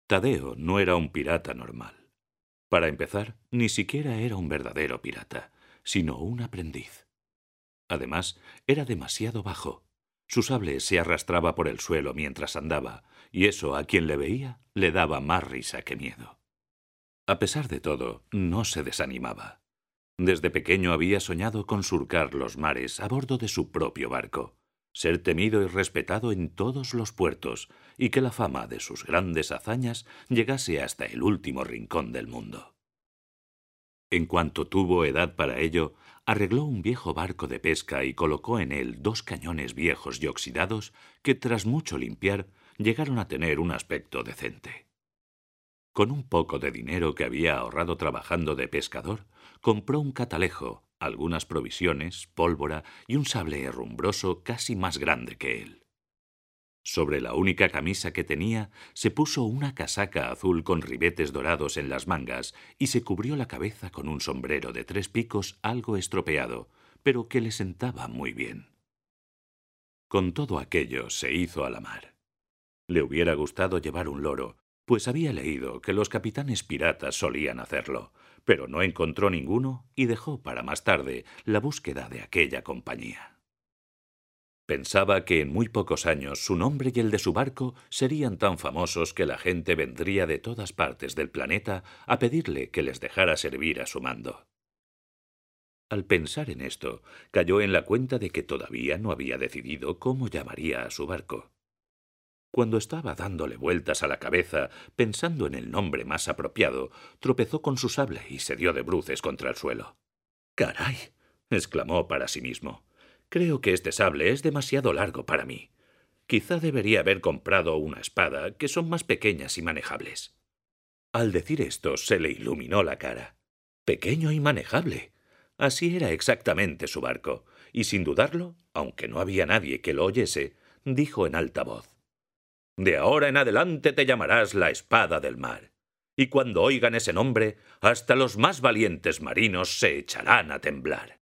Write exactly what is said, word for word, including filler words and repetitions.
Tadeo no era un pirata normal. Para empezar, ni siquiera era un verdadero pirata, sino un aprendiz. Además, era demasiado bajo. Su sable se arrastraba por el suelo mientras andaba, y eso a quien le veía le daba más risa que miedo. A pesar de todo, no se desanimaba. Desde pequeño había soñado con surcar los mares a bordo de su propio barco, ser temido y respetado en todos los puertos, y que la fama de sus grandes hazañas llegase hasta el último rincón del mundo. En cuanto tuvo edad para ello, arregló un viejo barco de pesca y colocó en él dos cañones viejos y oxidados que, tras mucho limpiar, llegaron a tener un aspecto decente. Con un poco de dinero que había ahorrado trabajando de pescador, compró un catalejo, algunas provisiones, pólvora y un sable herrumbroso casi más grande que él. Sobre la única camisa que tenía, se puso una casaca azul con ribetes dorados en las mangas y se cubrió la cabeza con un sombrero de tres picos algo estropeado, pero que le sentaba muy bien. Con todo aquello se hizo a la mar. Le hubiera gustado llevar un loro, pues había leído que los capitanes piratas solían hacerlo, pero no encontró ninguno y dejó para más tarde la búsqueda de aquella compañía. Pensaba que en muy pocos años su nombre y el de su barco serían tan famosos que la gente vendría de todas partes del planeta a pedirle que les dejara servir a su mando. Al pensar en esto, cayó en la cuenta de que todavía no había decidido cómo llamaría a su barco. Cuando estaba dándole vueltas a la cabeza, pensando en el nombre más apropiado, tropezó con su sable y se dio de bruces contra el suelo. «¡Caray!», exclamó para sí mismo. «Creo que este sable es demasiado largo para mí. Quizá debería haber comprado una espada, que son más pequeñas y manejables». Al decir esto, se le iluminó la cara. Pequeño y manejable. Así era exactamente su barco, y sin dudarlo, aunque no había nadie que lo oyese, dijo en alta voz: «De ahora en adelante te llamarás la Espada del Mar, y cuando oigan ese nombre, hasta los más valientes marinos se echarán a temblar».